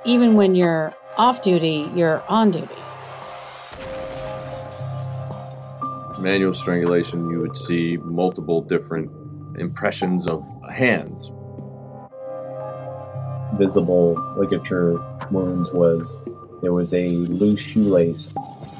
even when you're off duty, you're on duty. Manual strangulation, you would see multiple different impressions of hands. Visible ligature wounds there was a loose shoelace.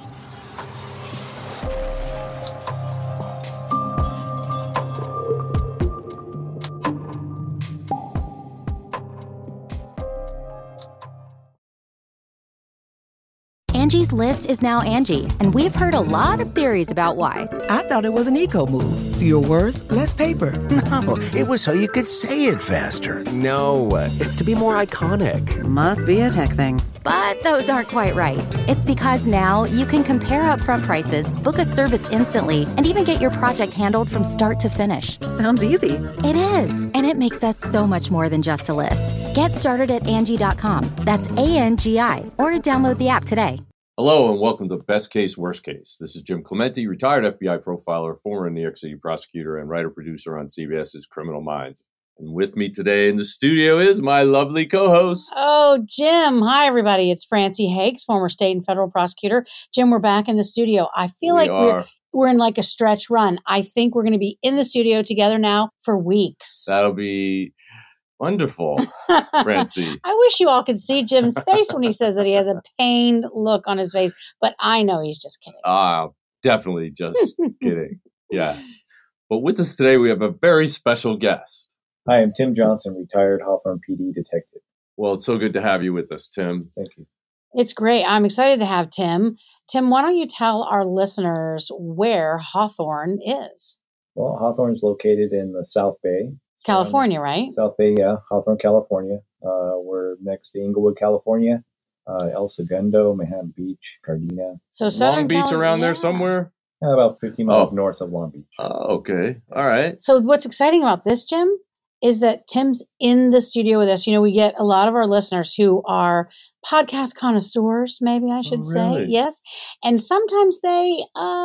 Angie's List is now Angie, and we've heard a lot of theories about why. I thought it was an eco move. Fewer words, less paper. No, it was so you could say it faster. No, it's to be more iconic. Must be a tech thing. But those aren't quite right. It's because now you can compare upfront prices, book a service instantly, and even get your project handled from start to finish. Sounds easy. It is, and it makes us so much more than just a list. Get started at Angie.com. That's ANGI, or download the app today. Hello and welcome to Best Case, Worst Case. This is Jim Clemente, retired FBI profiler, former New York City prosecutor, and writer-producer on CBS's Criminal Minds. And with me today in the studio is my lovely co-host. Oh, Jim. Hi, everybody. It's Francie Hakes, former state and federal prosecutor. Jim, we're back in the studio. I feel like we're in like a stretch run. I think we're going to be in the studio together now for weeks. That'll be wonderful, Francie. I wish you all could see Jim's face when he says that he has a pained look on his face, but I know he's just kidding. Definitely just kidding. Yes. But with us today, we have a very special guest. Hi, I'm Tim Johnson, retired Hawthorne PD detective. Well, it's so good to have you with us, Tim. Thank you. It's great. I'm excited to have Tim. Tim, why don't you tell our listeners where Hawthorne is? Well, Hawthorne's located in the South Bay. California, right? South Bay, yeah. Hawthorne, California. We're next to Inglewood, California. El Segundo, Manhattan Beach, Gardena. So Southern Long Beach around there somewhere? About 50 miles north of Long Beach. Oh, okay. All right. So what's exciting about this, Jim, is that Tim's in the studio with us. You know, we get a lot of our listeners who are podcast connoisseurs, maybe I should say. Yes. And sometimes they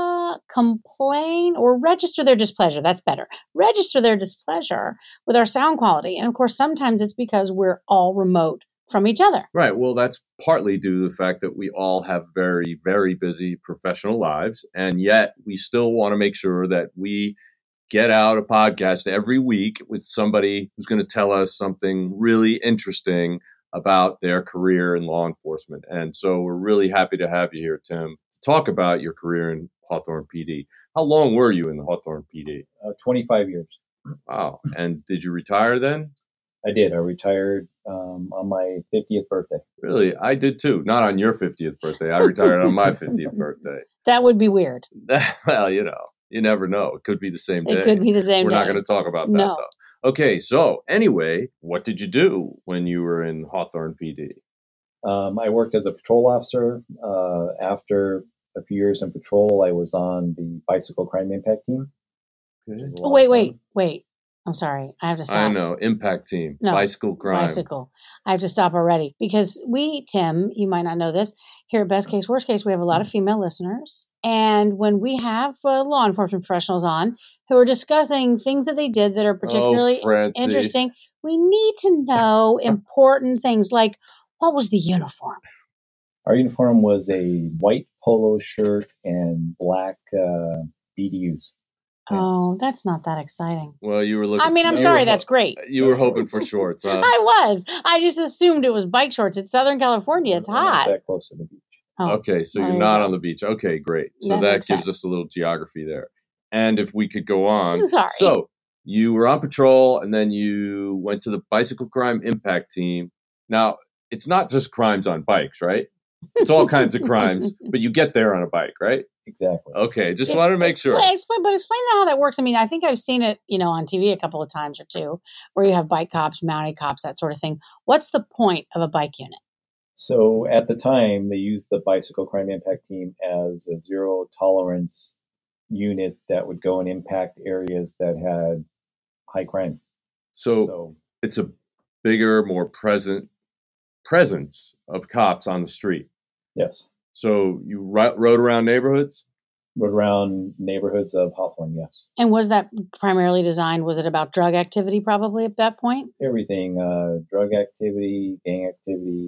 complain or register their displeasure. That's better. Register their displeasure with our sound quality. And of course, sometimes it's because we're all remote from each other. Right. Well, that's partly due to the fact that we all have very, very busy professional lives. And yet we still want to make sure that we get out a podcast every week with somebody who's going to tell us something really interesting about their career in law enforcement. And so we're really happy to have you here, Tim, to talk about your career in Hawthorne PD. How long were you in the Hawthorne PD? 25 years. Wow. And did you retire then? I did. I retired on my 50th birthday. Really? I did too. Not on your 50th birthday. I retired on my 50th birthday. That would be weird. Well, you know. You never know. It could be the same day. It could be the same day. We're not going to talk about that, though. Okay, so anyway, what did you do when you were in Hawthorne PD? I worked as a patrol officer. After a few years in patrol, I was on the bicycle crime impact team. Wait. I'm sorry. I have to stop. I know. Impact team. No, bicycle crime. Bicycle. I have to stop already because we, Tim, you might not know this, here at Best Case, Worst Case, we have a lot of female listeners. And when we have law enforcement professionals on who are discussing things that they did that are particularly interesting, we need to know important things like, what was the uniform? Our uniform was a white polo shirt and black BDUs. Oh, that's not that exciting. Well, you were looking. I mean, I'm sorry, that's great. You were hoping for shorts, huh? I was. I just assumed it was bike shorts. It's Southern California. It's hot. Not that close to the beach. Oh, okay, so you're not on the beach. Okay, great. So that gives us a little geography there. And if we could go on. Sorry. So you were on patrol, and then you went to the bicycle crime impact team. Now, it's not just crimes on bikes, right? It's all kinds of crimes, but you get there on a bike, right? Exactly. Okay, just wanted to make sure. Explain how that works. I mean, I think I've seen it, on TV a couple of times or two, where you have bike cops, mounted cops, that sort of thing. What's the point of a bike unit? So at the time, they used the bicycle crime impact team as a zero tolerance unit that would go and impact areas that had high crime. So it's a bigger, more presence of cops on the street. Yes. So you rode around neighborhoods? Rode around neighborhoods of Hawthorne, yes. And was that primarily designed, was it about drug activity probably at that point? Everything, drug activity, gang activity,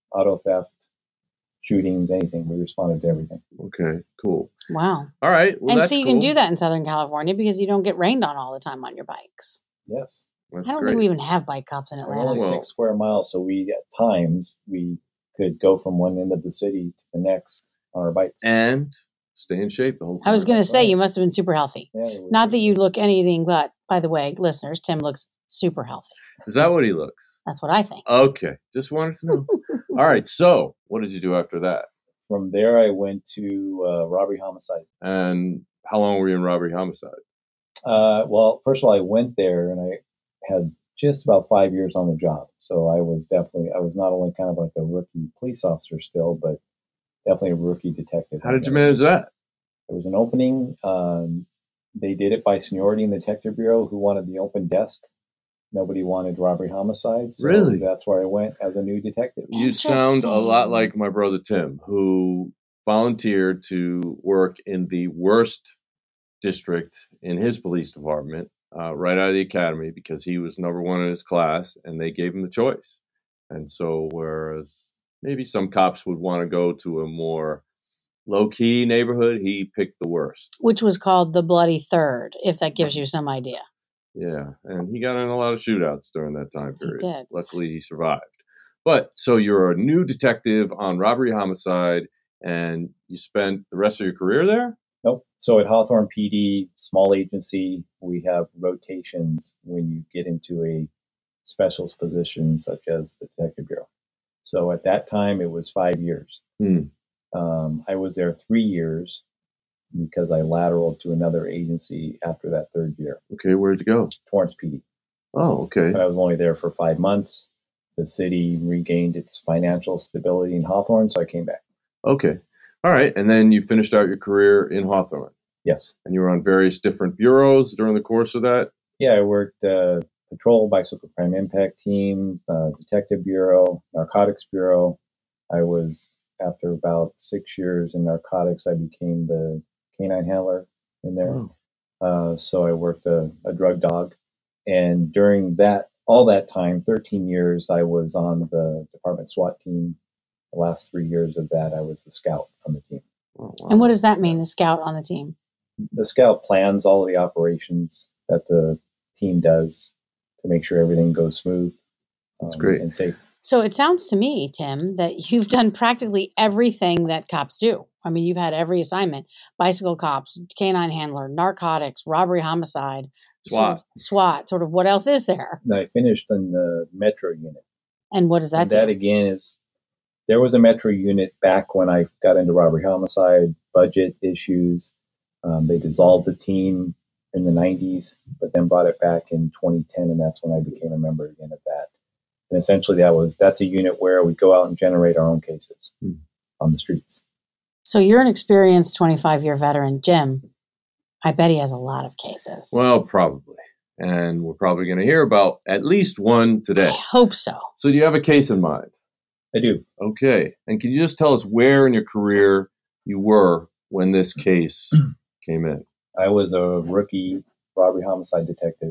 auto theft, shootings, anything. We responded to everything. Okay, cool. Wow. All right. Well, and that's so you cool. can do that in Southern California because you don't get rained on all the time on your bikes. Yes. That's I don't great. think we even have bike cops in Atlanta. Only 6 square miles, so we at times we could go from one end of the city to the next on our bikes. And stay in shape the whole time. I was going to say, right. you must have been super healthy. Yeah, it was Not good. that you look anything but, by the way, listeners, Tim looks super healthy. Is that what he looks? That's what I think. Okay. Just wanted to know. All right. So what did you do after that? From there, I went to robbery homicide. And how long were you in robbery homicide? Well, first of all, I went there and I had just about 5 years on the job. So I was not only kind of like a rookie police officer still, but definitely a rookie detective. How did you manage that? There was an opening. They did it by seniority in the Detective Bureau who wanted the open desk. Nobody wanted robbery homicide. So Really? That's where I went as a new detective. You sound a lot like my brother Tim, who volunteered to work in the worst district in his police department right out of the academy because he was number one in his class and they gave him the choice. And so whereas maybe some cops would want to go to a more low-key neighborhood, he picked the worst. Which was called the Bloody Third, if that gives you some idea. Yeah, and he got in a lot of shootouts during that time period. He did. Luckily, he survived. But so you're a new detective on robbery homicide, and you spent the rest of your career there? Nope. So at Hawthorne PD, small agency, we have rotations when you get into a specialist position such as the Detective Bureau. So at that time, it was 5 years. I was there 3 years because I lateraled to another agency after that third year. Okay, where'd you go? Torrance PD. Oh, okay. But I was only there for 5 months. The city regained its financial stability in Hawthorne, so I came back. Okay. All right. And then you finished out your career in Hawthorne. Yes. And you were on various different bureaus during the course of that? Yeah, I worked Patrol, Bicycle Crime Impact Team, Detective Bureau, Narcotics Bureau. I was, after about 6 years in narcotics, I became the canine handler in there. Oh. So I worked a drug dog. And during all that time, 13 years, I was on the department SWAT team. The last 3 years of that, I was the scout on the team. Oh, wow. And what does that mean, the scout on the team? The scout plans all of the operations that the team does to make sure everything goes smooth. That's great. And safe. So it sounds to me, Tim, that you've done practically everything that cops do. I mean, you've had every assignment: bicycle cops, canine handler, narcotics, robbery homicide, SWAT. Sort of what else is there? And I finished in the Metro unit. And what does that and do? that again there was a Metro unit back when I got into robbery homicide, budget issues. They dissolved the team in the 90s, but then brought it back in 2010, and that's when I became a member again of that. And essentially that's a unit where we go out and generate our own cases on the streets. So you're an experienced 25-year veteran. Jim, I bet he has a lot of cases. Well, probably. And we're probably going to hear about at least one today. I hope so. So do you have a case in mind? I do. Okay. And can you just tell us where in your career you were when this case came in? I was a rookie robbery homicide detective.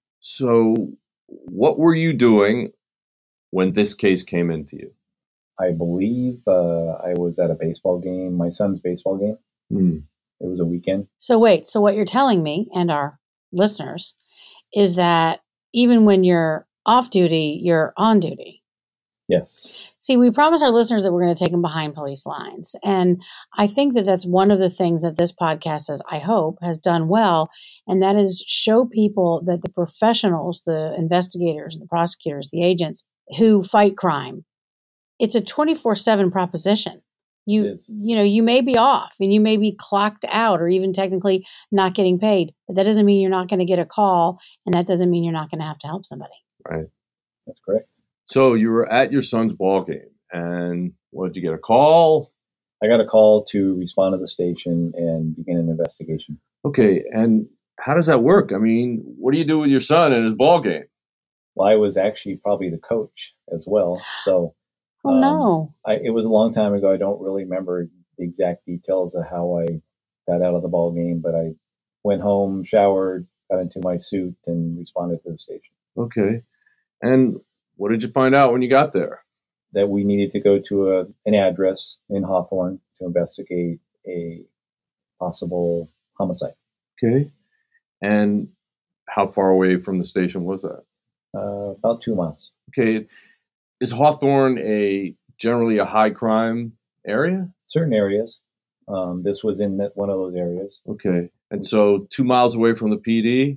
So what were you doing when this case came into you? I believe I was at a baseball game, my son's baseball game. It was a weekend. So wait, so what you're telling me and our listeners is that even when you're off duty, you're on duty. Yes. See, we promised our listeners that we're going to take them behind police lines. And I think that that's one of the things that this podcast, I hope, has done well. And that is show people that the professionals, the investigators, the prosecutors, the agents who fight crime, it's a 24/7 proposition. You may be off and you may be clocked out or even technically not getting paid, but that doesn't mean you're not going to get a call. And that doesn't mean you're not going to have to help somebody. Right. That's correct. So you were at your son's ball game, and what, did you get a call? I got a call to respond to the station and begin an investigation. Okay, and how does that work? I mean, what do you do with your son in his ball game? Well, I was actually probably the coach as well. So, no. It was a long time ago. I don't really remember the exact details of how I got out of the ball game, but I went home, showered, got into my suit, and responded to the station. Okay, and what did you find out when you got there? that we needed to go to an address in Hawthorne to investigate a possible homicide. Okay. And how far away from the station was that? About 2 miles. Okay. Is Hawthorne generally a high crime area? Certain areas. This was in one of those areas. Okay. And so 2 miles away from the PD,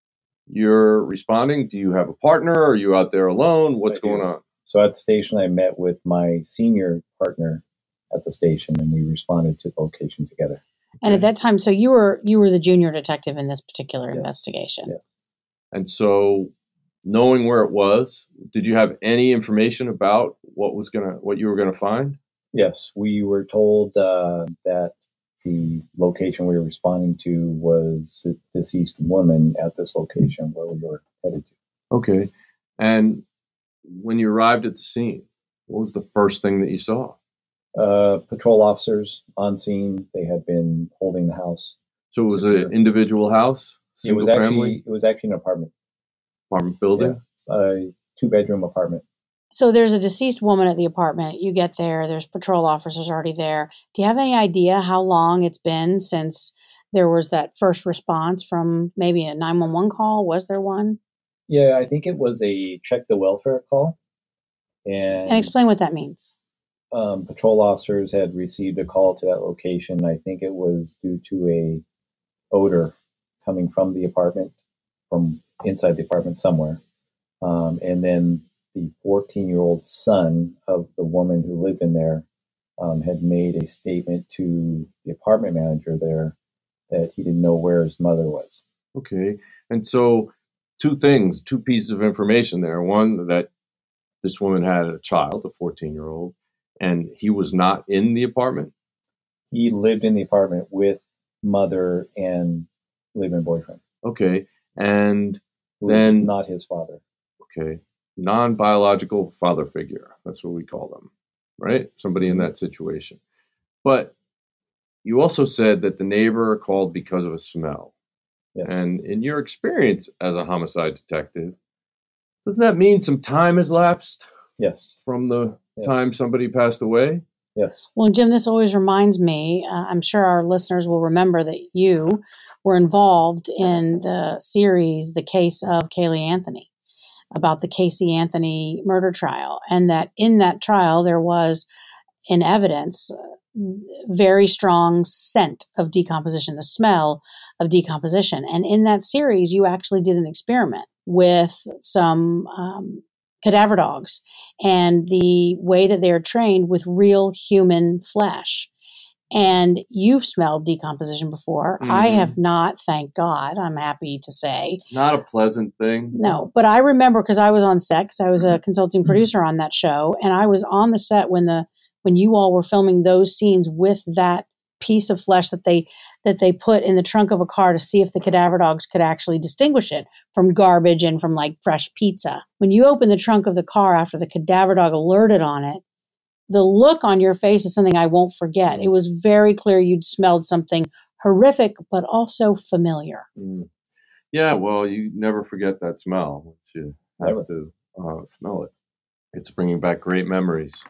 you're responding? Do you have a partner? Are you out there alone? What's going on? So at the station, I met with my senior partner at the station, and we responded to the location together. And at that time, so you were the junior detective in this particular investigation. Yeah. And so, knowing where it was, did you have any information about what you were gonna find? Yes, we were told that the location we were responding to was a deceased woman at this location where we were headed to. Okay. And when you arrived at the scene, what was the first thing that you saw? Patrol officers on scene. They had been holding the house. So it was an individual house? It was actually an apartment. Apartment building? Yeah, a 2-bedroom apartment. So there's a deceased woman at the apartment. You get there. There's patrol officers already there. Do you have any idea how long it's been since there was that first response from maybe a 911 call? Was there one? Yeah, I think it was a check the welfare call. And explain what that means. Patrol officers had received a call to that location. I think it was due to a odor coming from the apartment, from inside the apartment somewhere. And then the 14-year-old son of the woman who lived in there had made a statement to the apartment manager there that he didn't know where his mother was. Okay. And so two pieces of information there. One, that this woman had a child, a 14-year-old, and he was not in the apartment? He lived in the apartment with mother and live-in boyfriend. Okay. And then not his father. Okay. Non-biological father figure. That's what we call them, right? Somebody in that situation. But you also said that the neighbor called because of a smell. Yes. And in your experience as a homicide detective, doesn't that mean some time has lapsed? Yes. From the time somebody passed away? Yes. Well, Jim, this always reminds me, I'm sure our listeners will remember that you were involved in the series, The Case of Caylee Anthony, about the Casey Anthony murder trial. And that in that trial, there was in evidence very strong scent of decomposition, the smell of decomposition. And in that series, you actually did an experiment with some cadaver dogs and the way that they're trained with real human flesh. And you've smelled decomposition before. Mm-hmm. I have not, thank God, I'm happy to say. Not a pleasant thing. No, but I remember because I was on set, because I was a consulting producer on that show, and I was on the set when you all were filming those scenes with that piece of flesh that they put in the trunk of a car to see if the cadaver dogs could actually distinguish it from garbage and from like fresh pizza. When you open the trunk of the car after the cadaver dog alerted on it, the look on your face is something I won't forget. It was very clear you'd smelled something horrific, but also familiar. Mm. Yeah, well, you never forget that smell once you have to smell it. It's bringing back great memories.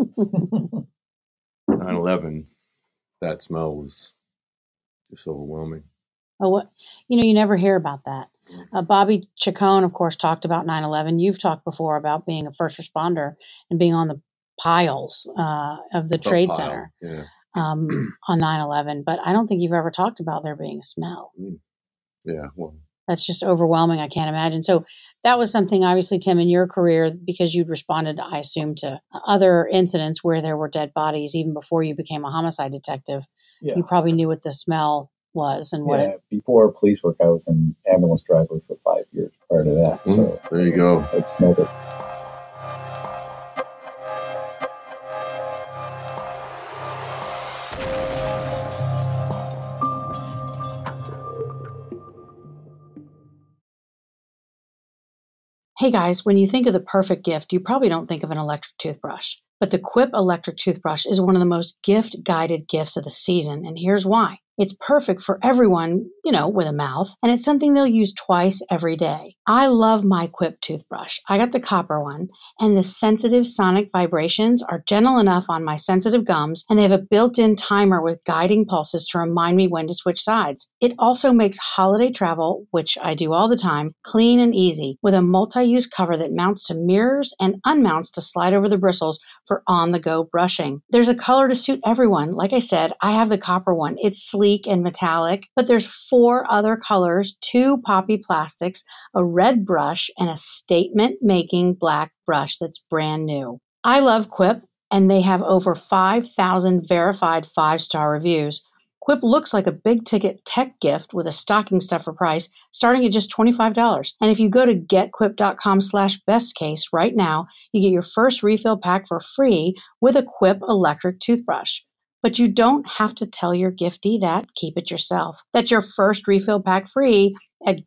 9/11, that smell was just overwhelming. Oh, what? You never hear about that. Bobby Chacon, of course, talked about 9/11. You've talked before about being a first responder and being on the piles of the Trade Center on 9/11. But I don't think you've ever talked about there being a smell. Yeah, well. That's just overwhelming. I can't imagine. So that was something, obviously, Tim, in your career, because you'd responded, I assume, to other incidents where there were dead bodies, even before you became a homicide detective. Yeah. You probably knew what the smell was and what before police work, I was an ambulance driver for 5 years prior to that. So there you go. I smelled it. Hey guys, when you think of the perfect gift, you probably don't think of an electric toothbrush. But the Quip electric toothbrush is one of the most gift-guided gifts of the season, and here's why. It's perfect for everyone, with a mouth, and it's something they'll use twice every day. I love my Quip toothbrush. I got the copper one, and the sensitive sonic vibrations are gentle enough on my sensitive gums, and they have a built-in timer with guiding pulses to remind me when to switch sides. It also makes holiday travel, which I do all the time, clean and easy, with a multi-use cover that mounts to mirrors and unmounts to slide over the bristles for on-the-go brushing. There's a color to suit everyone. Like I said, I have the copper one. It's sleek and metallic, but there's 4 other colors, 2 poppy plastics, a red brush, and a statement-making black brush that's brand new. I love Quip, and they have over 5,000 verified 5-star reviews. Quip looks like a big-ticket tech gift with a stocking stuffer price starting at just $25. And if you go to getquip.com/bestcase right now, you get your first refill pack for free with a Quip electric toothbrush. But you don't have to tell your giftee that. Keep it yourself. That's your first refill pack free at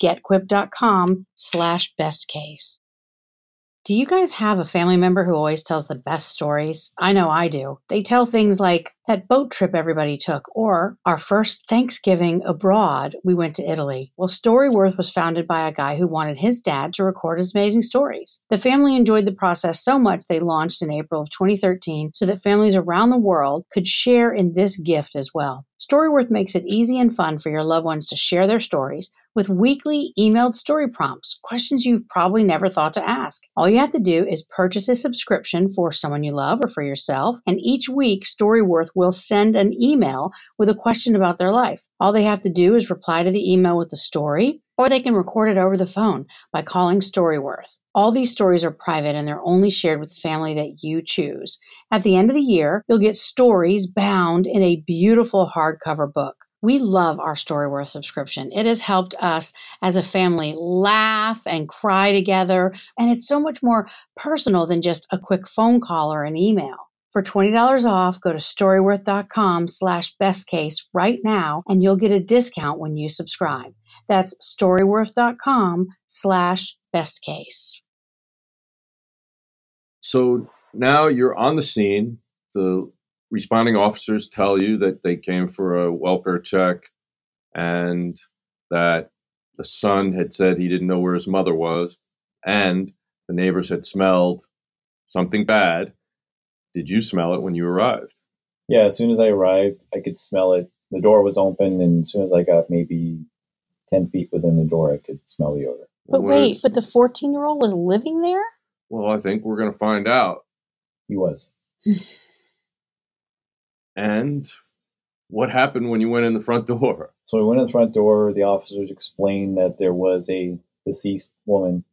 getquip.com/bestcase. Do you guys have a family member who always tells the best stories? I know I do. They tell things like that boat trip everybody took, or our first Thanksgiving abroad, we went to Italy. Well, Storyworth was founded by a guy who wanted his dad to record his amazing stories. The family enjoyed the process so much they launched in April of 2013 so that families around the world could share in this gift as well. Storyworth makes it easy and fun for your loved ones to share their stories with weekly emailed story prompts, questions you've probably never thought to ask. All you have to do is purchase a subscription for someone you love or for yourself, and each week Storyworth will send an email with a question about their life. All they have to do is reply to the email with the story, or they can record it over the phone by calling Storyworth. All these stories are private and they're only shared with the family that you choose. At the end of the year, you'll get stories bound in a beautiful hardcover book. We love our Storyworth subscription. It has helped us as a family laugh and cry together, and it's so much more personal than just a quick phone call or an email. For $20 off, go to storyworth.com/bestcase right now, and you'll get a discount when you subscribe. That's storyworth.com/bestcase. So now you're on the scene. The responding officers tell you that they came for a welfare check and that the son had said he didn't know where his mother was and the neighbors had smelled something bad. Did you smell it when you arrived? Yeah, as soon as I arrived, I could smell it. The door was open, and as soon as I got maybe 10 feet within the door, I could smell the odor. But wait, but the 14-year-old was living there? Well, I think we're going to find out. He was. And what happened when you went in the front door? So we went in the front door. The officers explained that there was a deceased woman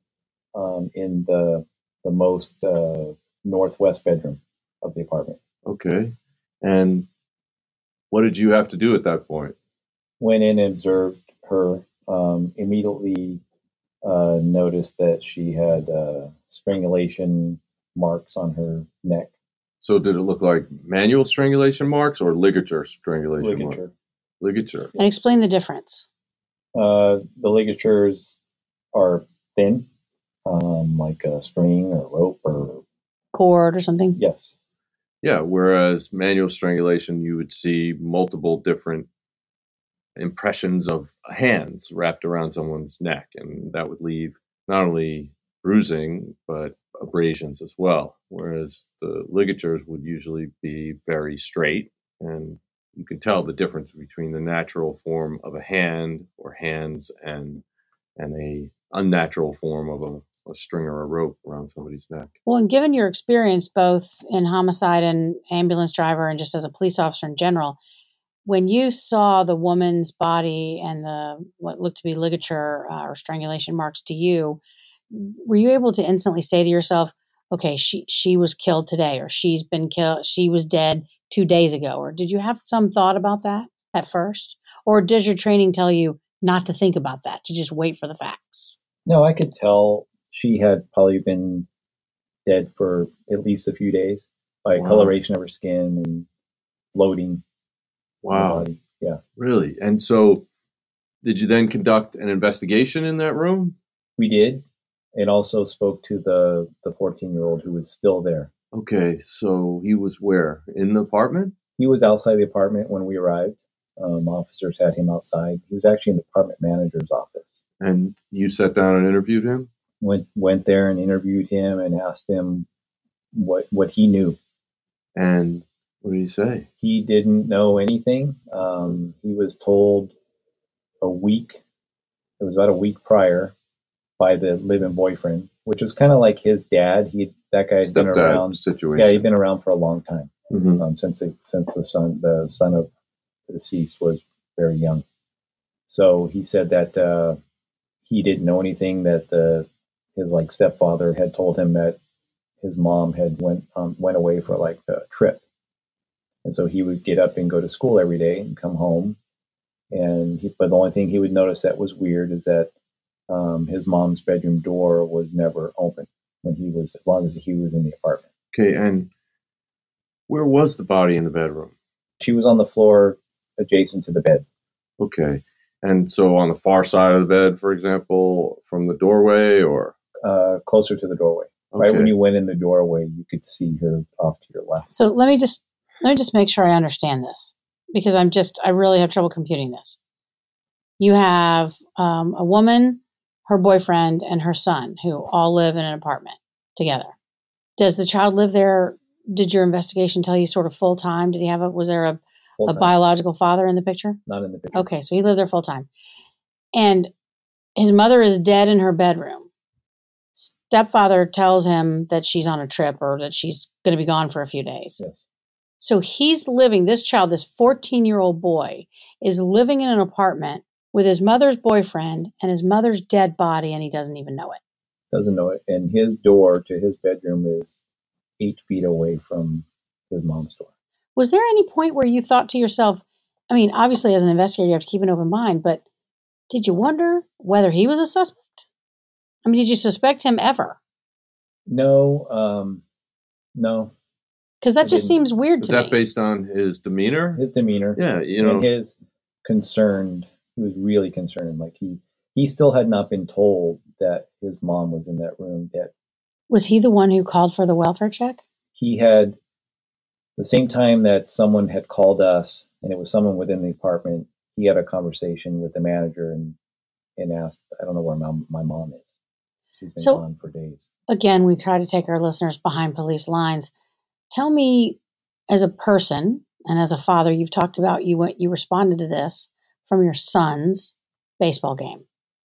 in the most northwest bedroom of the apartment. Okay. And what did you have to do at that point? Went in and observed her. Immediately noticed that she had strangulation marks on her neck. So did it look like manual strangulation marks or ligature strangulation marks? Ligature. And explain the difference. The ligatures are thin, like a string or rope or cord or something. Yes. Yeah, whereas manual strangulation, you would see multiple different impressions of hands wrapped around someone's neck, and that would leave not only bruising, but abrasions as well. Whereas the ligatures would usually be very straight, and you can tell the difference between the natural form of a hand or hands and a unnatural form of a string or a rope around somebody's neck. Well, and given your experience both in homicide and ambulance driver and just as a police officer in general, when you saw the woman's body and the what looked to be ligature or strangulation marks to you, were you able to instantly say to yourself, okay, she was killed today, or she's been killed, she was dead 2 days ago? Or did you have some thought about that at first? Or does your training tell you not to think about that, to just wait for the facts? No, I could tell she had probably been dead for at least a few days by coloration of her skin and bloating. Wow. Yeah. Really? And so did you then conduct an investigation in that room? We did. And also spoke to the 14-year-old who was still there. Okay. So he was where? In the apartment? He was outside the apartment when we arrived. officers had him outside. He was actually in the department manager's office. And you sat down and interviewed him? Went there and interviewed him and asked him what he knew. And what did he say? He didn't know anything. He was told it was about a week prior, by the live-in boyfriend, which was kind of like his dad. That guy had been around. Situation. Yeah, he'd been around for a long time, mm-hmm. since the son of the deceased was very young. So he said that he didn't know anything, that his like stepfather had told him that his mom had went away for like a trip, and so he would get up and go to school every day and come home, but the only thing he would notice that was weird is that his mom's bedroom door was never open as long as he was in the apartment. Okay, and where was the body in the bedroom? She was on the floor adjacent to the bed. Okay, and so on the far side of the bed, for example, from the doorway, or closer to the doorway. Okay. Right when you went in the doorway, you could see her off to your left. So let me just make sure I understand this, because I really have trouble computing this. You have a woman, her boyfriend, and her son who all live in an apartment together. Does the child live there? Did your investigation tell you sort of full time? Was there a biological father in the picture? Not in the picture. Okay, so he lived there full time. And his mother is dead in her bedroom. Stepfather tells him that she's on a trip or that she's going to be gone for a few days. Yes. So this 14-year-old boy is living in an apartment with his mother's boyfriend and his mother's dead body, and he doesn't even know it. Doesn't know it. And his door to his bedroom is 8 feet away from his mom's door. Was there any point where you thought to yourself, I mean, obviously as an investigator, you have to keep an open mind, but did you wonder whether he was a suspect? I mean, did you suspect him ever? No. No. Because that just seems weird to me. Is that based on his demeanor? His demeanor. Yeah, and his concerned. He was really concerned. Like he still had not been told that his mom was in that room yet. Was he the one who called for the welfare check? He had, the same time that someone had called us, and it was someone within the apartment, he had a conversation with the manager and asked, I don't know where my mom is. She's been gone for days. Again, we try to take our listeners behind police lines. Tell me, as a person and as a father, you've talked about you responded to this from your son's baseball game.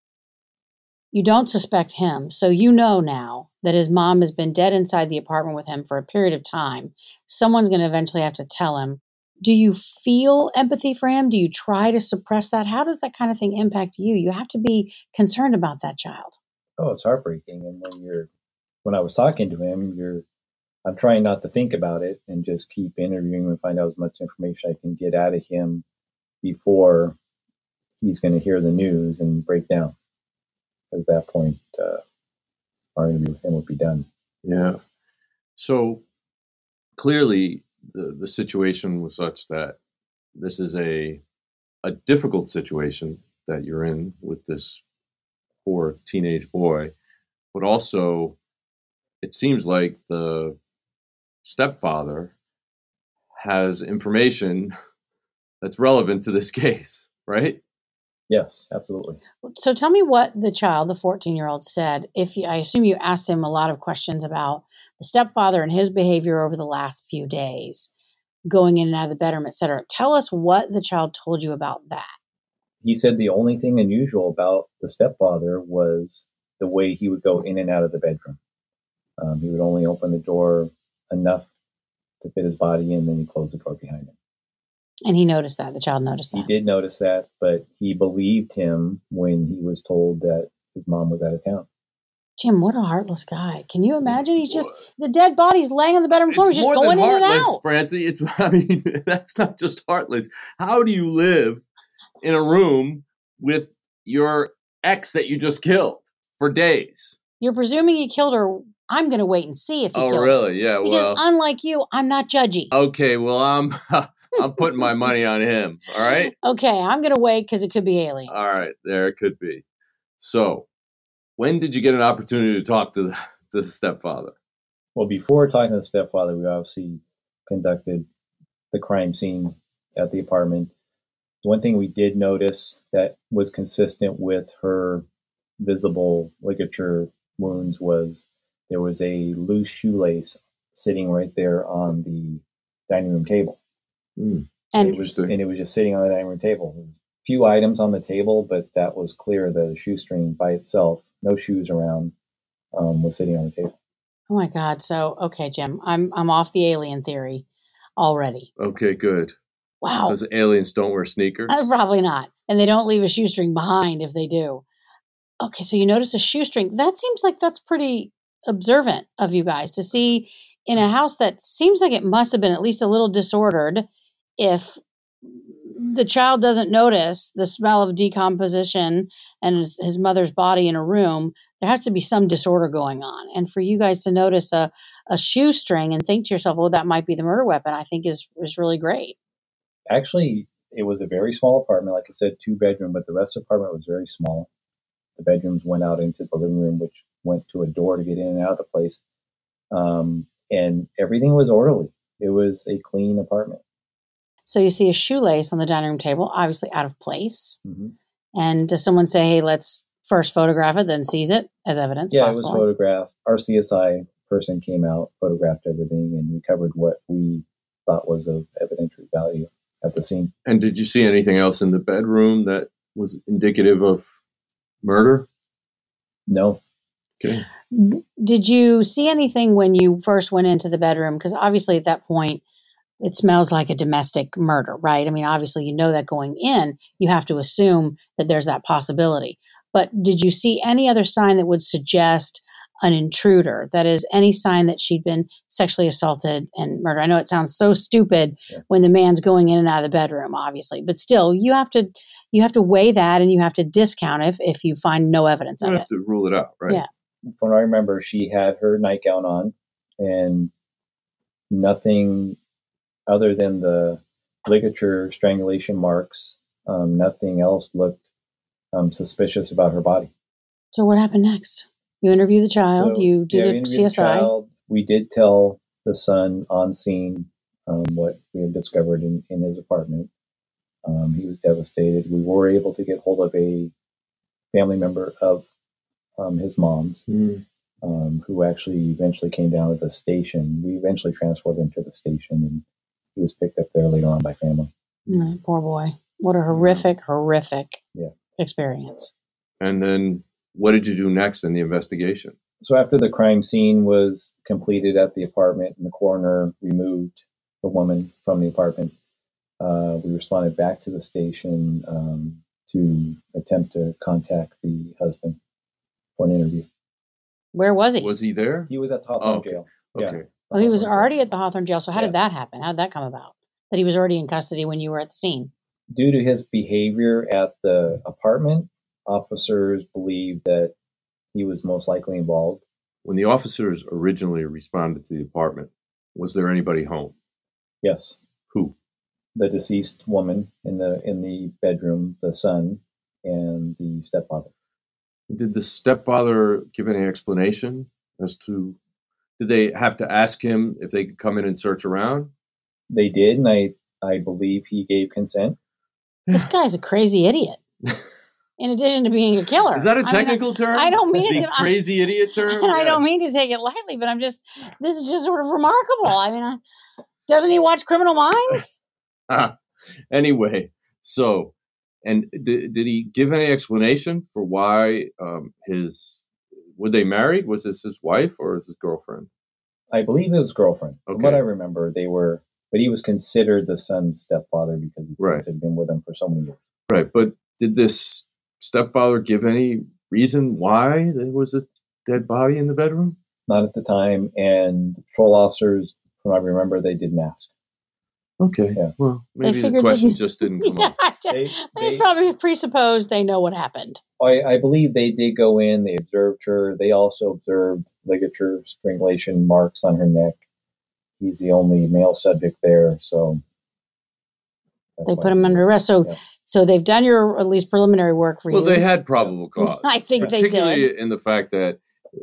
You don't suspect him, so you know now that his mom has been dead inside the apartment with him for a period of time. Someone's going to eventually have to tell him. Do you feel empathy for him? Do you try to suppress that? How does that kind of thing impact you? You have to be concerned about that child. Oh, it's heartbreaking. And when I was talking to him, I'm trying not to think about it and just keep interviewing and find out as much information I can get out of him before he's going to hear the news and break down. At that point, our interview with him would be done. Yeah. So clearly the situation was such that this is a difficult situation that you're in with this poor teenage boy, but also it seems like the stepfather has information that's relevant to this case, right? Yes, absolutely. So tell me what the child, the 14-year-old, said. I assume you asked him a lot of questions about the stepfather and his behavior over the last few days, going in and out of the bedroom, et cetera. Tell us what the child told you about that. He said the only thing unusual about the stepfather was the way he would go in and out of the bedroom. He would only open the door enough to fit his body in, then he'd close the door behind him. And he noticed that. The child noticed that. He did notice that, but he believed him when he was told that his mom was out of town. Jim, what a heartless guy. Can you imagine? He's just, the dead body's laying on the bedroom floor. He's just going in and out. Francie. That's not just heartless. How do you live in a room with your ex that you just killed for days? You're presuming he killed her. I'm going to wait and see if he killed her. Oh, really? Yeah, because unlike you, I'm not judgy. Okay, well, I'm putting my money on him, all right? Okay, I'm going to wait because it could be aliens. All right, there it could be. So, when did you get an opportunity to talk to the stepfather? Well, before talking to the stepfather, we obviously conducted the crime scene at the apartment, One thing we did notice that was consistent with her visible ligature wounds was there was a loose shoelace sitting right there on the dining room table. Mm. And it was just sitting on the dining room table. There was a few items on the table, but that was clear that a shoestring by itself, no shoes around, was sitting on the table. oh my God. So, okay, Jim, I'm off the alien theory already. Okay, good. Wow. Because aliens don't wear sneakers? Probably not. And they don't leave a shoestring behind if they do. Okay, so you notice a shoestring. That seems like that's pretty observant of you guys to see in a house that seems like it must have been at least a little disordered. If the child doesn't notice the smell of decomposition and his mother's body in a room, there has to be some disorder going on. And for you guys to notice a shoestring and think to yourself, well, that might be the murder weapon, I think is really great. Actually, it was a very small apartment. Like I said, 2-bedroom, but the rest of the apartment was very small. The bedrooms went out into the living room, which went to a door to get in and out of the place. And everything was orderly. It was a clean apartment. So you see a shoelace on the dining room table, obviously out of place. Mm-hmm. And does someone say, hey, let's first photograph it, then seize it as evidence? Yeah, possibly? It was photographed. Our CSI person came out, photographed everything, and recovered what we thought was of evidentiary value at the scene. And did you see anything else in the bedroom that was indicative of murder? No. Okay. Did you see anything when you first went into the bedroom? Because obviously at that point, it smells like a domestic murder, right? I mean, obviously, you know that going in, you have to assume that there's that possibility. But did you see any other sign that would suggest an intruder? That is, any sign that she'd been sexually assaulted and murdered? I know it sounds so stupid when the man's going in and out of the bedroom, obviously, but still, you have to weigh that and you have to discount if you find no evidence of it. You have to rule it out, right? Yeah. From what I remember, she had her nightgown on, and nothing other than the ligature strangulation marks, nothing else looked suspicious about her body. So what happened next? You interview the child, you do the CSI. Child. We did tell the son on scene what we had discovered in his apartment. He was devastated. We were able to get hold of a family member of his mom's, who actually eventually came down to the station. We eventually transported him to the station, and he was picked up there later on by family. Poor boy. What a horrific experience. And then what did you do next in the investigation? So after the crime scene was completed at the apartment and the coroner removed the woman from the apartment, we responded back to the station to attempt to contact the husband for an interview. Where was he? Was he there? He was at Hawthorne Jail. Okay. Yeah. Oh, he was already at the Hawthorne Jail. So how did that happen? How did that come about? That he was already in custody when you were at the scene? Due to his behavior at the apartment, officers believe that he was most likely involved. When the officers originally responded to the apartment, was there anybody home? Yes. Who? The deceased woman in the bedroom, the son, and the stepfather. Did the stepfather give any explanation as to, did they have to ask him if they could come in and search around? They did, and I believe he gave consent. This guy's a crazy idiot. In addition to being a killer. Is that a technical term? I don't mean the crazy idiot term? And I don't mean to take it lightly, but this is just sort of remarkable. I mean, doesn't he watch Criminal Minds? Anyway, so, and did he give any explanation for why were they married? Was this his wife or his girlfriend? I believe it was girlfriend. Okay. From what I remember, but he was considered the son's stepfather because he had been with him for so many years. Right, but did this stepfather give any reason why there was a dead body in the bedroom? Not at the time, and the patrol officers, from what I remember, they didn't ask. Okay, yeah. Well, maybe the question just didn't come up. They probably presupposed they know what happened. I believe they did go in, they observed her. They also observed ligature strangulation marks on her neck. He's the only male subject there, so they put him under arrest. So they've done your at least preliminary work for you. Well, they had probable cause. I think they did. Particularly in the fact that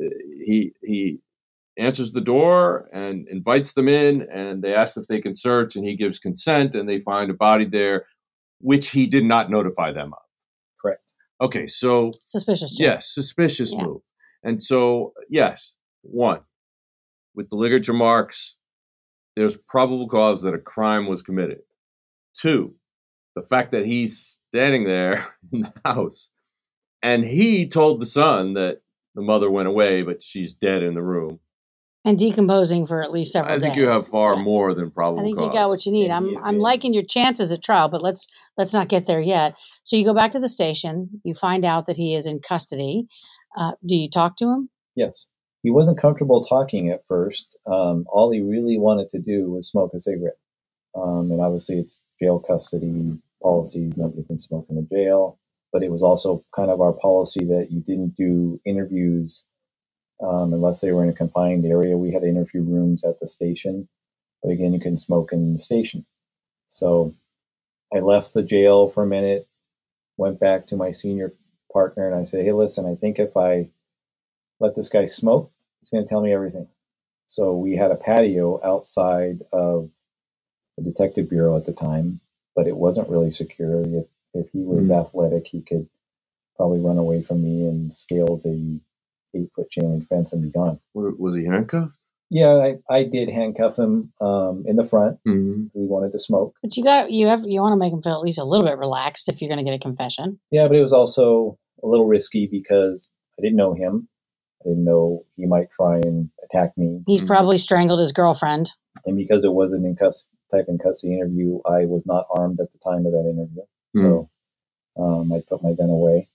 he answers the door and invites them in, and they ask if they can search, and he gives consent, and they find a body there. which he did not notify them of. Correct. Okay, so Suspicious. yes, suspicious move. And so, yes, one, with the ligature marks, there's probable cause that a crime was committed. Two, the fact that he's standing there in the house and he told the son that the mother went away, but she's dead in the room. And decomposing for at least several days. I think you have far more than probable cause. I think you got what you need. I'm liking your chances at trial, but let's not get there yet. So you go back to the station. You find out that he is in custody. Do you talk to him? Yes. He wasn't comfortable talking at first. All he really wanted to do was smoke a cigarette. And obviously it's jail custody policies. Nobody can smoke in the jail. But it was also kind of our policy that you didn't do interviews unless they were in a confined area. We had interview rooms at the station. But again, you couldn't smoke in the station. So I left the jail for a minute, went back to my senior partner, and I said, hey, listen, I think if I let this guy smoke, he's going to tell me everything. So we had a patio outside of the detective bureau at the time, but it wasn't really secure. If he was athletic, he could probably run away from me and scale the 8-foot chain link fence and be gone. Was he handcuffed? Yeah, I did handcuff him in the front. He wanted to smoke. But you want to make him feel at least a little bit relaxed if you're going to get a confession. Yeah, but it was also a little risky because I didn't know him. I didn't know he might try and attack me. He's probably strangled his girlfriend. And because it wasn't type in custody interview, I was not armed at the time of that interview. So I put my gun away.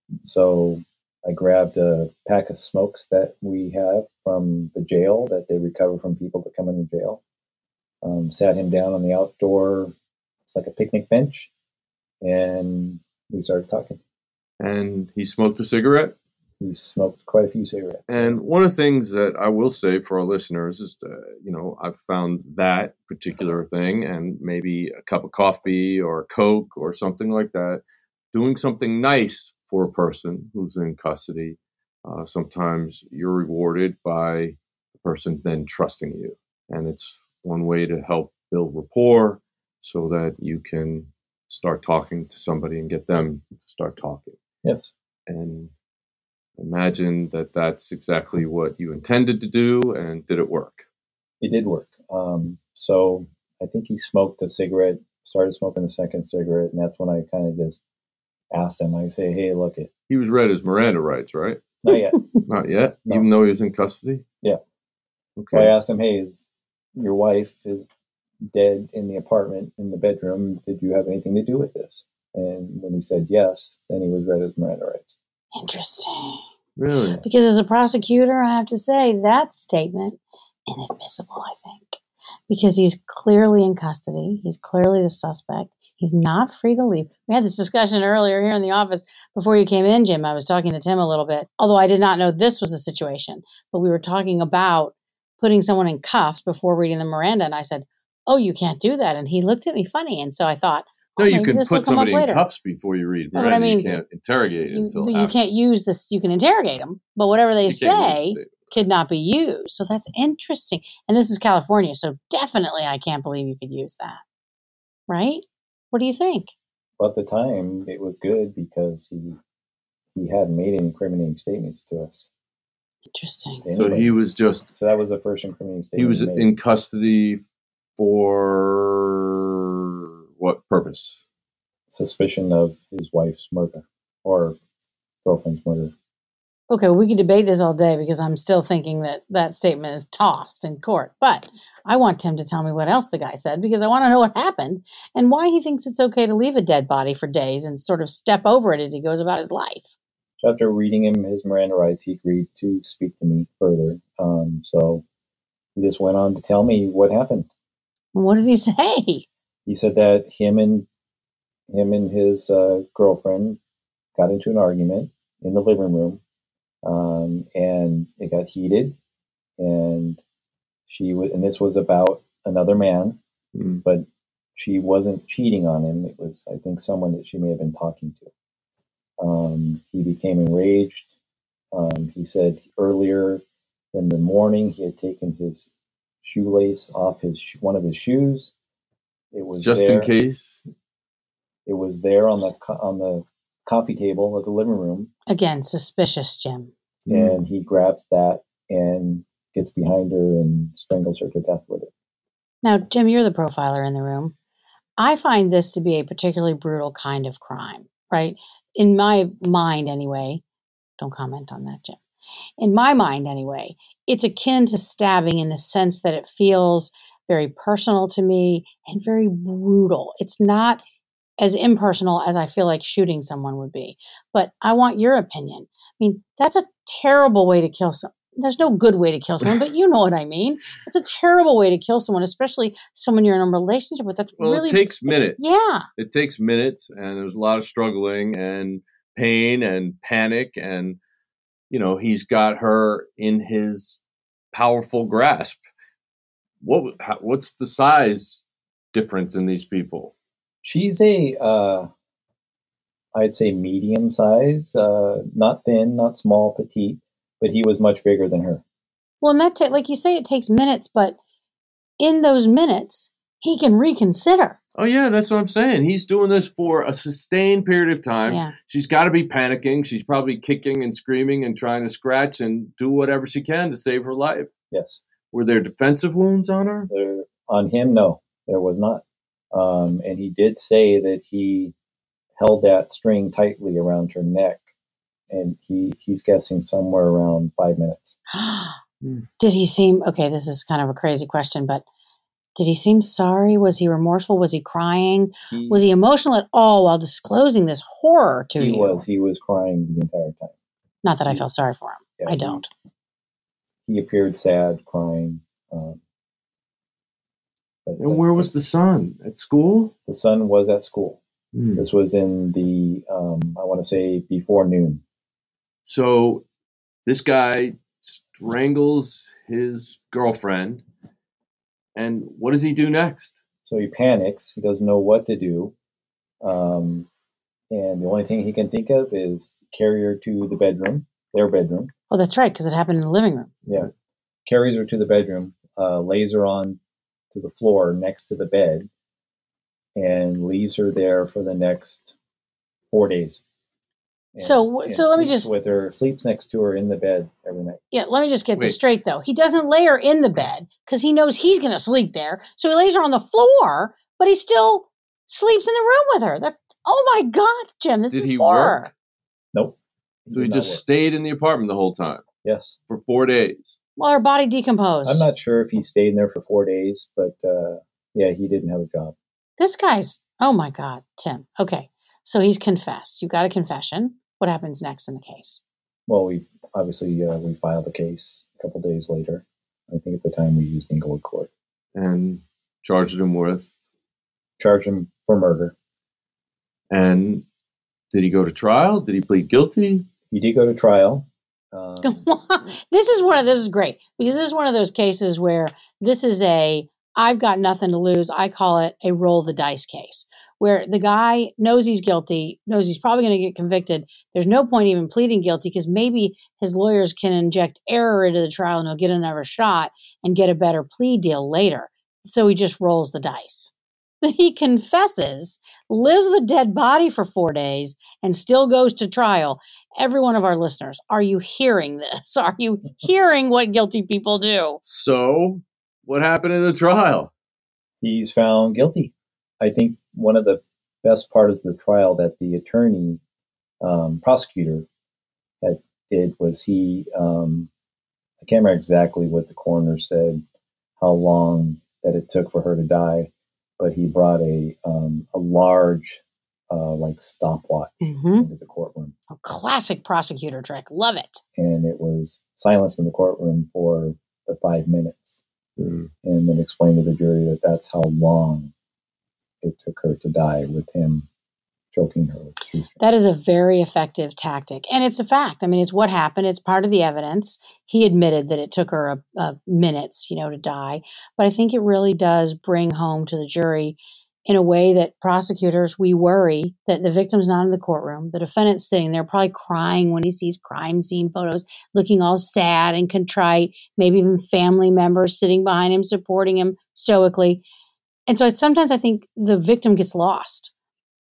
So I grabbed a pack of smokes that we have from the jail that they recover from people that come in the jail. Sat him down on the outdoor, it's like a picnic bench, and we started talking. And he smoked a cigarette? He smoked quite a few cigarettes. And one of the things that I will say for our listeners is, I've found that particular thing and maybe a cup of coffee or a Coke or something like that, doing something nice for a person who's in custody. Sometimes you're rewarded by the person then trusting you. And it's one way to help build rapport so that you can start talking to somebody and get them to start talking. Yes. And imagine that that's exactly what you intended to do, and did it work? It did work. So I think he smoked a cigarette, started smoking the second cigarette, and that's when I kind of just asked him. I say, hey, look it. He was read his Miranda rights, right? Not yet. Not yet? No. Even though he was in custody? Yeah. Okay. So I asked him, hey, your wife is dead in the apartment in the bedroom. Did you have anything to do with this? And when he said yes, then he was read his Miranda rights. Interesting. Really? Because as a prosecutor, I have to say that statement inadmissible, I think. Because he's clearly in custody. He's clearly the suspect. He's not free to leave. We had this discussion earlier here in the office before you came in, Jim. I was talking to Tim a little bit, although I did not know this was a situation. But we were talking about putting someone in cuffs before reading the Miranda. And I said, oh, you can't do that. And he looked at me funny. And so I thought, no, you can put somebody in cuffs before you read Miranda. I mean, you can't interrogate until you can't use this. You can interrogate them, but whatever they say could not be used. So that's interesting. And this is California, so definitely I can't believe you could use that. Right? What do you think? Well, at the time, it was good because he hadn't made any incriminating statements to us. Interesting. So he was just... So that was the first incriminating statement he was in custody for what purpose? Suspicion of his wife's murder or girlfriend's murder. Okay, we could debate this all day because I'm still thinking that statement is tossed in court. But I want Tim to tell me what else the guy said because I want to know what happened and why he thinks it's okay to leave a dead body for days and sort of step over it as he goes about his life. So after reading him his Miranda rights, he agreed to speak to me further. So he just went on to tell me what happened. What did he say? He said that him and his girlfriend got into an argument in the living room, and it got heated, and and this was about another man, but she wasn't cheating on him. It was, I think, someone that she may have been talking to. He became enraged. He said earlier in the morning he had taken his shoelace off one of his shoes. It was just there. in case. It was there on the coffee table of the living room. Again, suspicious, Jim. And he grabs that and gets behind her and strangles her to death with it. Now, Jim, you're the profiler in the room. I find this to be a particularly brutal kind of crime, right? In my mind, anyway. Don't comment on that, Jim. In my mind, anyway, it's akin to stabbing in the sense that it feels very personal to me and very brutal. It's not as impersonal as I feel like shooting someone would be. But I want your opinion. I mean, that's a terrible way to kill someone. There's no good way to kill someone, but you know what I mean. It's a terrible way to kill someone, especially someone you're in a relationship with. It takes minutes. Yeah. It takes minutes, and there's a lot of struggling and pain and panic, and, he's got her in his powerful grasp. What's the size difference in these people? She's I'd say medium size, not thin, not small, petite, but he was much bigger than her. Well, and like you say, it takes minutes, but in those minutes, he can reconsider. Oh, yeah, that's what I'm saying. He's doing this for a sustained period of time. Yeah. She's got to be panicking. She's probably kicking and screaming and trying to scratch and do whatever she can to save her life. Yes. Were there defensive wounds on her? On him, no, there was not. And he did say that he held that string tightly around her neck, and he's guessing somewhere around 5 minutes. Did he seem, okay, this is kind of a crazy question, but did he seem sorry? Was he remorseful? Was he crying? Was he emotional at all while disclosing this horror to you? He was crying the entire time. Not that I feel sorry for him. Yeah, I don't. He appeared sad, crying. And where was the son? At school? The son was at school. This was in the, I want to say, before noon. So this guy strangles his girlfriend. And what does he do next? So he panics. He doesn't know what to do. And the only thing he can think of is carry her to the bedroom, their bedroom. Oh, that's right, because it happened in the living room. Yeah. Carries her to the bedroom, lays her on to the floor next to the bed, and leaves her there for the next 4 days. So let me just sleeps next to her in the bed every night. Yeah, let me just get this straight though. He doesn't lay her in the bed because he knows he's going to sleep there. So he lays her on the floor, but he still sleeps in the room with her. That's, oh my God, Jim, this is horror. Work? Nope. So he just stayed in the apartment the whole time? Yes. For 4 days? While her body decomposed. I'm not sure if he stayed in there for 4 days, but yeah, he didn't have a job. This guy's, oh my God, Tim. Okay, so he's confessed. You got a confession. What happens next in the case? Well, we filed the case a couple days later. I think at the time we used Inglewood Court. And charged him for murder. And did he go to trial? Did he plead guilty? He did go to trial. This is great because this is one of those cases where I've got nothing to lose. I call it a roll the dice case, where the guy knows he's guilty, knows he's probably going to get convicted. There's no point even pleading guilty because maybe his lawyers can inject error into the trial and he'll get another shot and get a better plea deal later. So he just rolls the dice. He confesses, lives with a dead body for 4 days, and still goes to trial. Every one of our listeners, are you hearing this? Are you hearing what guilty people do? So what happened in the trial? He's found guilty. I think one of the best parts of the trial that the attorney, prosecutor, did was I can't remember exactly what the coroner said, how long that it took for her to die, but he brought a large stopwatch into the courtroom. A classic prosecutor trick. Love it. And it was silenced in the courtroom for the 5 minutes, and then explained to the jury that that's how long it took her to die, with him choking her with shoestrings. That is a very effective tactic. And it's a fact. I mean, it's what happened. It's part of the evidence. He admitted that it took her minutes, to die. But I think it really does bring home to the jury in a way that prosecutors, we worry that the victim's not in the courtroom. The defendant's sitting there probably crying when he sees crime scene photos, looking all sad and contrite, maybe even family members sitting behind him, supporting him stoically. And so sometimes I think the victim gets lost.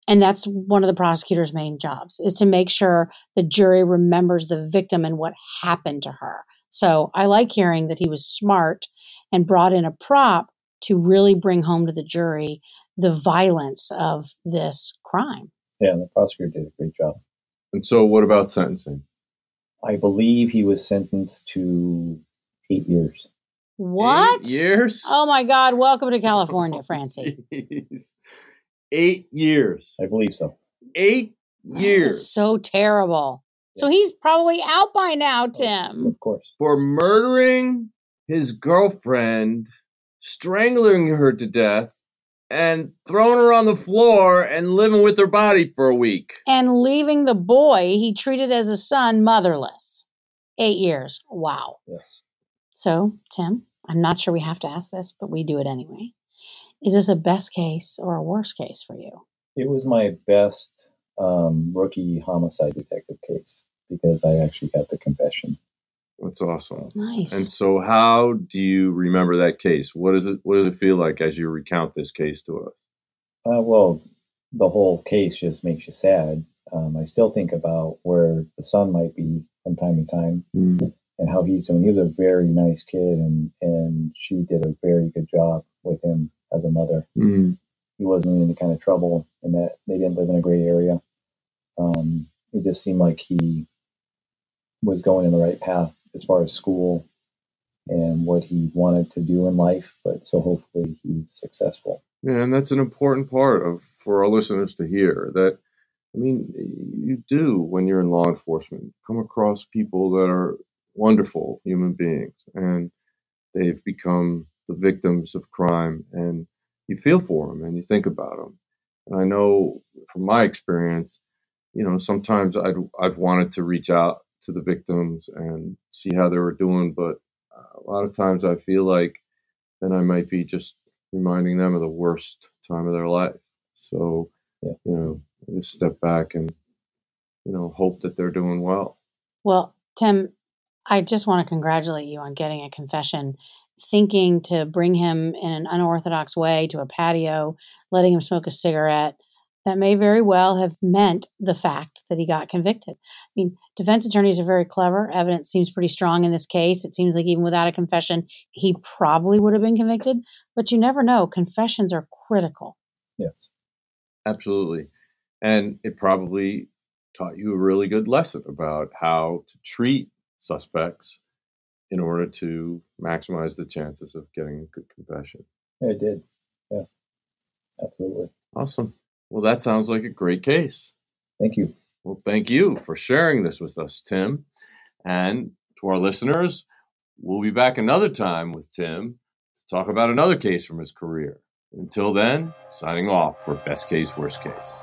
And that's one of the prosecutor's main jobs, is to make sure the jury remembers the victim and what happened to her. So I like hearing that he was smart and brought in a prop to really bring home to the jury the violence of this crime. Yeah, the prosecutor did a great job. And so what about sentencing? I believe he was sentenced to 8 years. What? 8 years? Oh my God. Welcome to California, Francie. Jeez. 8 years. I believe so. 8 years. So terrible. So he's probably out by now, Tim. Of course. For murdering his girlfriend, strangling her to death, and throwing her on the floor and living with her body for a week. And leaving the boy he treated as a son motherless. 8 years. Wow. Yes. So, Tim, I'm not sure we have to ask this, but we do it anyway. Is this a best case or a worst case for you? It was my best rookie homicide detective case because I actually got the confession. That's awesome. Nice. And so how do you remember that case? What does it feel like as you recount this case to us? Well, the whole case just makes you sad. I still think about where the son might be from time to time and how he's doing. He was a very nice kid, and she did a very good job with him as a mother. Mm-hmm. He wasn't in any kind of trouble, and that they didn't live in a great area. It just seemed like he was going in the right path as far as school and what he wanted to do in life, but so hopefully he's successful. Yeah, and that's an important part for our listeners to hear that. I mean, you do, when you're in law enforcement, come across people that are wonderful human beings, and they've become the victims of crime, and you feel for them and you think about them. And I know from my experience, sometimes I've wanted to reach out to the victims and see how they were doing, but a lot of times I feel like then I might be just reminding them of the worst time of their life. So, just step back and, hope that they're doing well. Well, Tim, I just want to congratulate you on getting a confession, thinking to bring him in an unorthodox way to a patio, letting him smoke a cigarette. That may very well have meant the fact that he got convicted. I mean, defense attorneys are very clever. Evidence seems pretty strong in this case. It seems like even without a confession, he probably would have been convicted. But you never know. Confessions are critical. Yes. Absolutely. And it probably taught you a really good lesson about how to treat suspects in order to maximize the chances of getting a good confession. Yeah, it did. Yeah, absolutely. Awesome. Well, that sounds like a great case. Thank you. Well, thank you for sharing this with us, Tim. And to our listeners, we'll be back another time with Tim to talk about another case from his career. Until then, signing off for Best Case, Worst Case.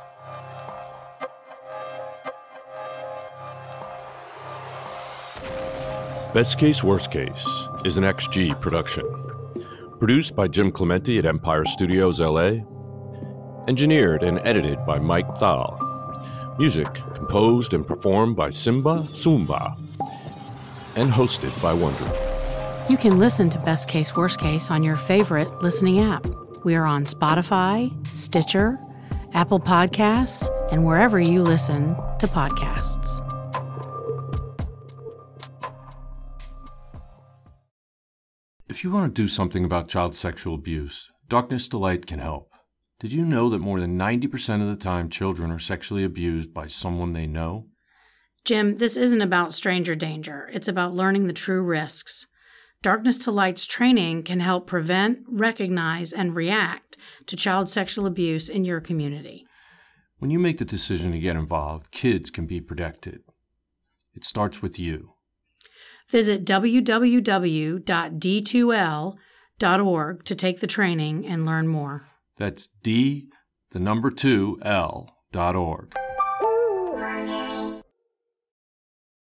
Best Case, Worst Case is an XG production. Produced by Jim Clemente at Empire Studios, LA. Engineered and edited by Mike Thal. Music composed and performed by Simba Sumba. And hosted by Wondery. You can listen to Best Case, Worst Case on your favorite listening app. We are on Spotify, Stitcher, Apple Podcasts, and wherever you listen to podcasts. If you want to do something about child sexual abuse, Darkness to Light can help. Did you know that more than 90% of the time children are sexually abused by someone they know? Jim, this isn't about stranger danger. It's about learning the true risks. Darkness to Light's training can help prevent, recognize, and react to child sexual abuse in your community. When you make the decision to get involved, kids can be protected. It starts with you. Visit www.d2l.org to take the training and learn more. That's D2L.org.